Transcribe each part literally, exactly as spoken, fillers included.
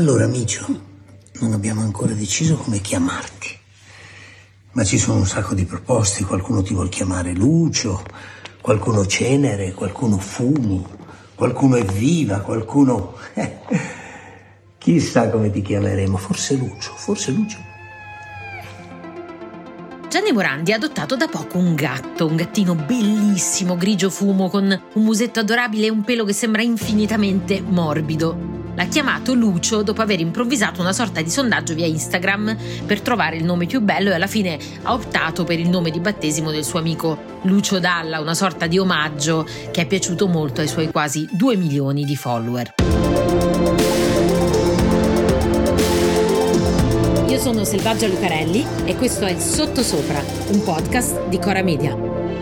Allora, Micio, non abbiamo ancora deciso come chiamarti, ma ci sono un sacco di proposte. Qualcuno ti vuol chiamare Lucio, qualcuno Cenere, qualcuno Fumo, qualcuno Evviva, qualcuno... Chissà come ti chiameremo, forse Lucio, forse Lucio. Gianni Morandi ha adottato da poco un gatto, un gattino bellissimo, grigio fumo, con un musetto adorabile e un pelo che sembra infinitamente morbido. L'ha chiamato Lucio dopo aver improvvisato una sorta di sondaggio via Instagram per trovare il nome più bello e alla fine ha optato per il nome di battesimo del suo amico Lucio Dalla, una sorta di omaggio che è piaciuto molto ai suoi quasi due milioni di follower. Io sono Selvaggia Lucarelli e questo è Sottosopra, un podcast di Cora Media.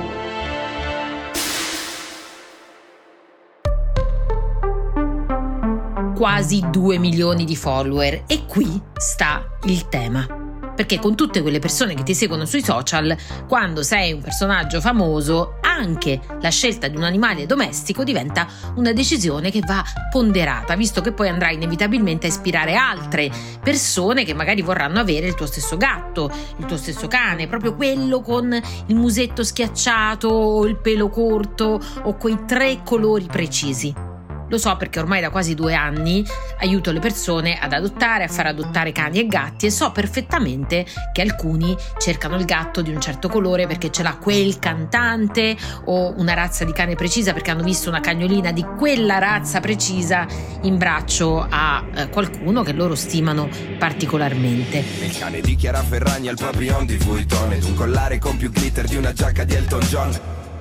Quasi due milioni di follower e qui sta il tema. Perché con tutte quelle persone che ti seguono sui social, quando sei un personaggio famoso, anche la scelta di un animale domestico diventa una decisione che va ponderata, visto che poi andrai inevitabilmente a ispirare altre persone che magari vorranno avere il tuo stesso gatto, il tuo stesso cane, proprio quello con il musetto schiacciato o il pelo corto o quei tre colori precisi. Lo so perché ormai da quasi due anni aiuto le persone ad adottare, a far adottare cani e gatti e so perfettamente che alcuni cercano il gatto di un certo colore perché ce l'ha quel cantante o una razza di cane precisa perché hanno visto una cagnolina di quella razza precisa in braccio a eh, qualcuno che loro stimano particolarmente. Il cane di Chiara Ferragni al Papillon di Vuitton ed un collare con più glitter di una giacca di Elton John.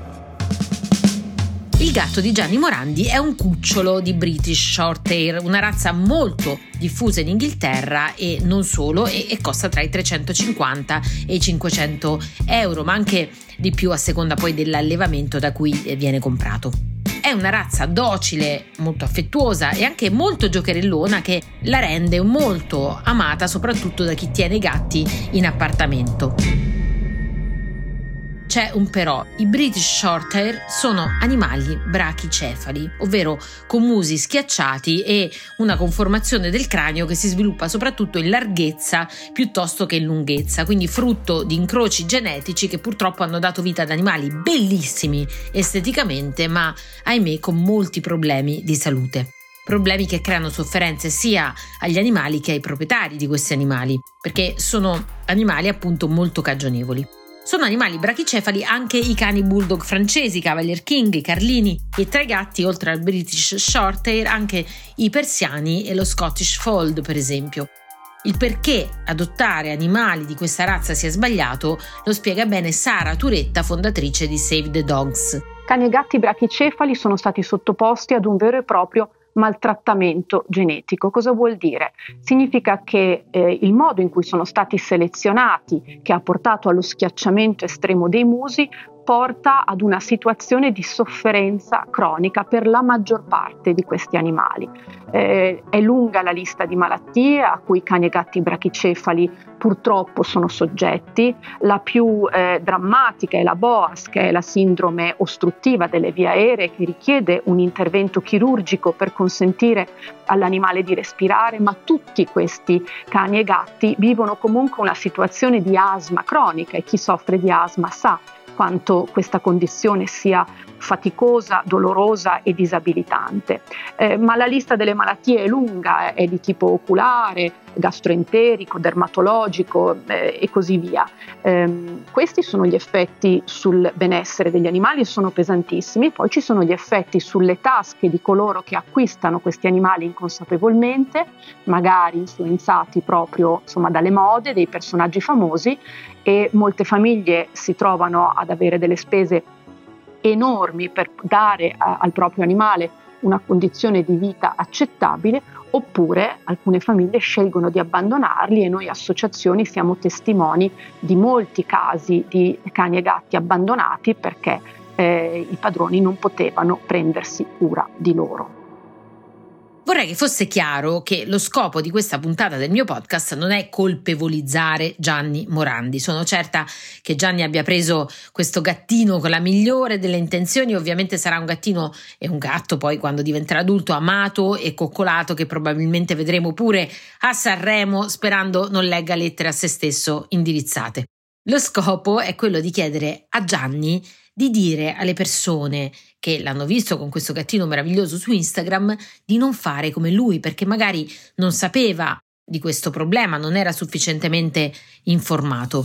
Il gatto di Gianni Morandi è un cucciolo di British Shorthair, una razza molto diffusa in Inghilterra e non solo, e, e costa tra i trecentocinquanta e i cinquecento euro, ma anche di più a seconda poi dell'allevamento da cui viene comprato. È una razza docile, molto affettuosa e anche molto giocherellona che la rende molto amata soprattutto da chi tiene i gatti in appartamento. C'è un però, i British Shorthair sono animali brachicefali, ovvero con musi schiacciati e una conformazione del cranio che si sviluppa soprattutto in larghezza piuttosto che in lunghezza, quindi frutto di incroci genetici che purtroppo hanno dato vita ad animali bellissimi esteticamente, ma ahimè con molti problemi di salute. Problemi che creano sofferenze sia agli animali che ai proprietari di questi animali, perché sono animali appunto molto cagionevoli. Sono animali brachicefali anche i cani bulldog francesi, i Cavalier King, i Carlini e tra i gatti, oltre al British Shorthair, anche i persiani e lo Scottish Fold, per esempio. Il perché adottare animali di questa razza sia sbagliato lo spiega bene Sara Turetta, fondatrice di Save the Dogs. Cani e gatti brachicefali sono stati sottoposti ad un vero e proprio maltrattamento genetico. Cosa vuol dire? Significa che eh, il modo in cui sono stati selezionati, che ha portato allo schiacciamento estremo dei musi, porta ad una situazione di sofferenza cronica per la maggior parte di questi animali. Eh, è lunga la lista di malattie a cui cani e gatti brachicefali purtroppo sono soggetti. La più eh, drammatica è la B O A S, che è la sindrome ostruttiva delle vie aeree, che richiede un intervento chirurgico per consentire all'animale di respirare, ma tutti questi cani e gatti vivono comunque una situazione di asma cronica e chi soffre di asma sa quanto questa condizione sia faticosa, dolorosa e disabilitante. Eh, ma la lista delle malattie è lunga, è di tipo oculare, gastroenterico, dermatologico eh, e così via. Eh, questi sono gli effetti sul benessere degli animali e sono pesantissimi. Poi ci sono gli effetti sulle tasche di coloro che acquistano questi animali inconsapevolmente, magari influenzati proprio insomma, dalle mode, dei personaggi famosi, e molte famiglie si trovano ad avere delle spese enormi per dare a, al proprio animale una condizione di vita accettabile, oppure alcune famiglie scelgono di abbandonarli e noi associazioni siamo testimoni di molti casi di cani e gatti abbandonati perché eh, i padroni non potevano prendersi cura di loro. Vorrei che fosse chiaro che lo scopo di questa puntata del mio podcast non è colpevolizzare Gianni Morandi. Sono certa che Gianni abbia preso questo gattino con la migliore delle intenzioni. Ovviamente sarà un gattino e un gatto poi quando diventerà adulto, amato e coccolato, che probabilmente vedremo pure a Sanremo, sperando non legga lettere a se stesso indirizzate. Lo scopo è quello di chiedere a Gianni di dire alle persone che l'hanno visto con questo gattino meraviglioso su Instagram di non fare come lui, perché magari non sapeva di questo problema, non era sufficientemente informato.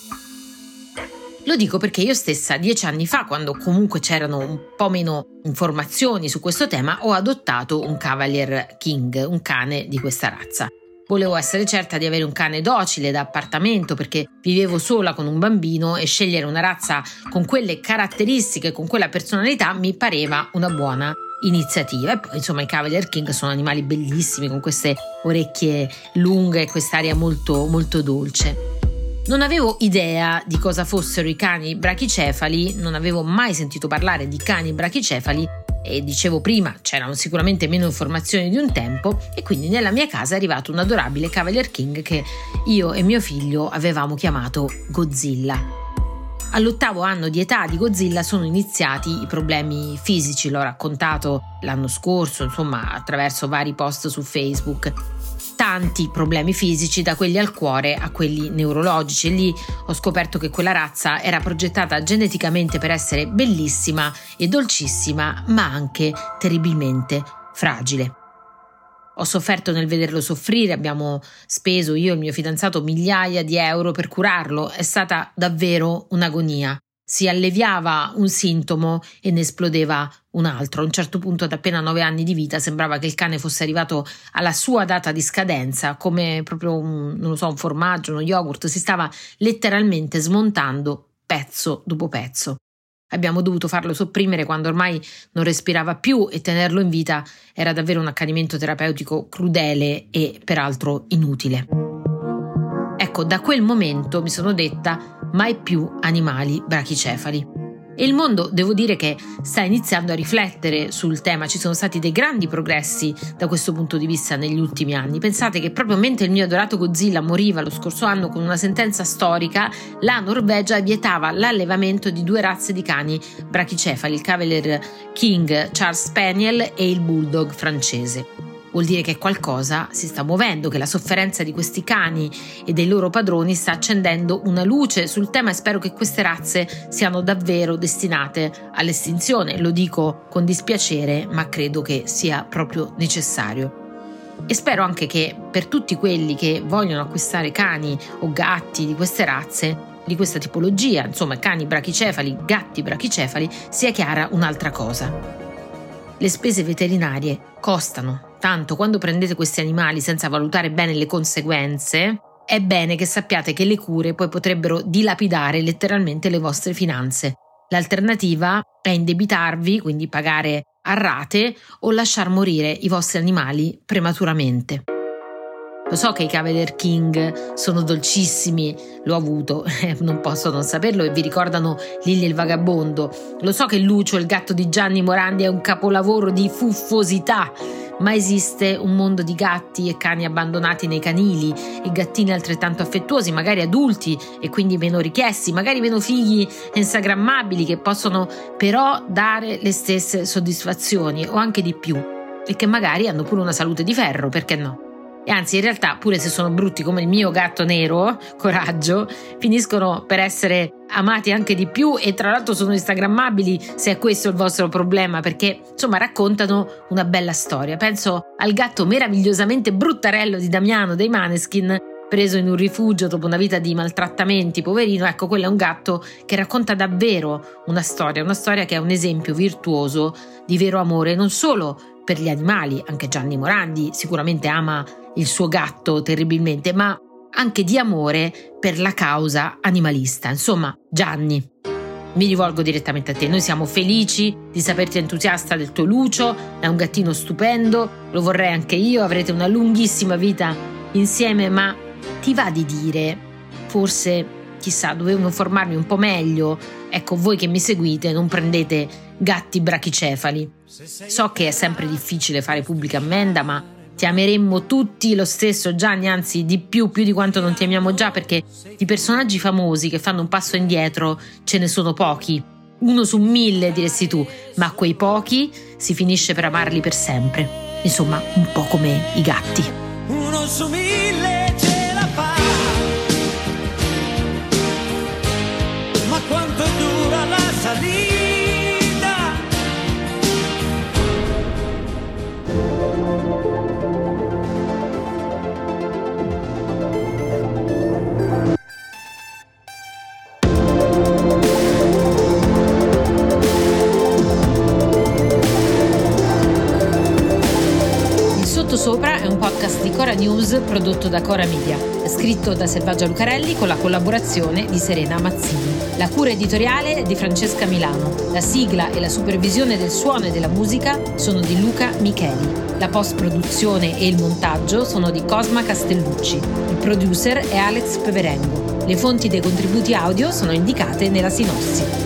Lo dico perché io stessa dieci anni fa, quando comunque c'erano un po' meno informazioni su questo tema, ho adottato un Cavalier King, un cane di questa razza. Volevo essere certa di avere un cane docile da appartamento perché vivevo sola con un bambino e scegliere una razza con quelle caratteristiche, con quella personalità mi pareva una buona iniziativa. E poi insomma i Cavalier King sono animali bellissimi con queste orecchie lunghe e quest'aria molto molto dolce. Non avevo idea di cosa fossero i cani brachicefali, non avevo mai sentito parlare di cani brachicefali e dicevo prima c'erano sicuramente meno informazioni di un tempo e quindi nella mia casa è arrivato un adorabile Cavalier King che io e mio figlio avevamo chiamato Godzilla. All'ottavo anno di età di Godzilla sono iniziati i problemi fisici, l'ho raccontato l'anno scorso, insomma attraverso vari post su Facebook. Tanti problemi fisici, da quelli al cuore a quelli neurologici, e lì ho scoperto che quella razza era progettata geneticamente per essere bellissima e dolcissima, ma anche terribilmente fragile. Ho sofferto nel vederlo soffrire, abbiamo speso io e il mio fidanzato migliaia di euro per curarlo, è stata davvero un'agonia. Si alleviava un sintomo e ne esplodeva un altro. A un certo punto, ad appena nove anni di vita, sembrava che il cane fosse arrivato alla sua data di scadenza, come proprio un, non lo so, un formaggio, uno yogurt, si stava letteralmente smontando pezzo dopo pezzo. Abbiamo dovuto farlo sopprimere quando ormai non respirava più e tenerlo in vita era davvero un accanimento terapeutico crudele e peraltro inutile. Ecco, da quel momento mi sono detta mai più animali brachicefali. E il mondo, devo dire che sta iniziando a riflettere sul tema, ci sono stati dei grandi progressi da questo punto di vista negli ultimi anni. Pensate che proprio mentre il mio adorato Godzilla moriva lo scorso anno con una sentenza storica, la Norvegia vietava l'allevamento di due razze di cani brachicefali, il Cavalier King Charles Spaniel e il Bulldog francese. Vuol dire che qualcosa si sta muovendo, che la sofferenza di questi cani e dei loro padroni sta accendendo una luce sul tema e spero che queste razze siano davvero destinate all'estinzione. Lo dico con dispiacere, ma credo che sia proprio necessario. E spero anche che per tutti quelli che vogliono acquistare cani o gatti di queste razze, di questa tipologia, insomma cani brachicefali, gatti brachicefali, sia chiara un'altra cosa. Le spese veterinarie costano tanto. Quando prendete questi animali senza valutare bene le conseguenze, è bene che sappiate che le cure poi potrebbero dilapidare letteralmente le vostre finanze. L'alternativa è indebitarvi, quindi pagare a rate, o lasciar morire i vostri animali prematuramente. Lo so che i Cavalier King sono dolcissimi, l'ho avuto, non posso non saperlo, e vi ricordano Lily il vagabondo. Lo so che Lucio, il gatto di Gianni Morandi, è un capolavoro di fuffosità, ma esiste un mondo di gatti e cani abbandonati nei canili e gattini altrettanto affettuosi, magari adulti e quindi meno richiesti, magari meno figli instagrammabili, che possono però dare le stesse soddisfazioni o anche di più, e che magari hanno pure una salute di ferro, perché no? E anzi, in realtà, pure se sono brutti come il mio gatto nero, Coraggio, finiscono per essere amati anche di più e tra l'altro sono instagrammabili, se è questo il vostro problema, perché insomma raccontano una bella storia. Penso al gatto meravigliosamente bruttarello di Damiano dei Maneskin, preso in un rifugio dopo una vita di maltrattamenti, poverino. Ecco, quello è un gatto che racconta davvero una storia, una storia che è un esempio virtuoso di vero amore, non solo per gli animali, anche Gianni Morandi sicuramente ama il suo gatto terribilmente, ma anche di amore per la causa animalista. Insomma, Gianni, mi rivolgo direttamente a te. Noi siamo felici di saperti entusiasta del tuo Lucio, è un gattino stupendo, lo vorrei anche io, avrete una lunghissima vita insieme, ma ti va di dire, forse chissà, dovevo informarmi un po' meglio. Ecco, voi che mi seguite non prendete gatti brachicefali. So che è sempre difficile fare pubblica ammenda, ma ti ameremmo tutti lo stesso, Gianni, anzi di più, più di quanto non ti amiamo già, perché di personaggi famosi che fanno un passo indietro ce ne sono pochi. Uno su mille diresti tu, ma quei pochi si finisce per amarli per sempre. Insomma, un po' come i gatti. Uno su mille ce la fa, ma quanto dura la salita? Sopra è un podcast di Cora News prodotto da Cora Media, scritto da Selvaggia Lucarelli con la collaborazione di Serena Mazzini. La cura editoriale è di Francesca Milano. La sigla e la supervisione del suono e della musica sono di Luca Micheli. La post-produzione e il montaggio sono di Cosma Castellucci. Il producer è Alex Peverengo. Le fonti dei contributi audio sono indicate nella sinossi.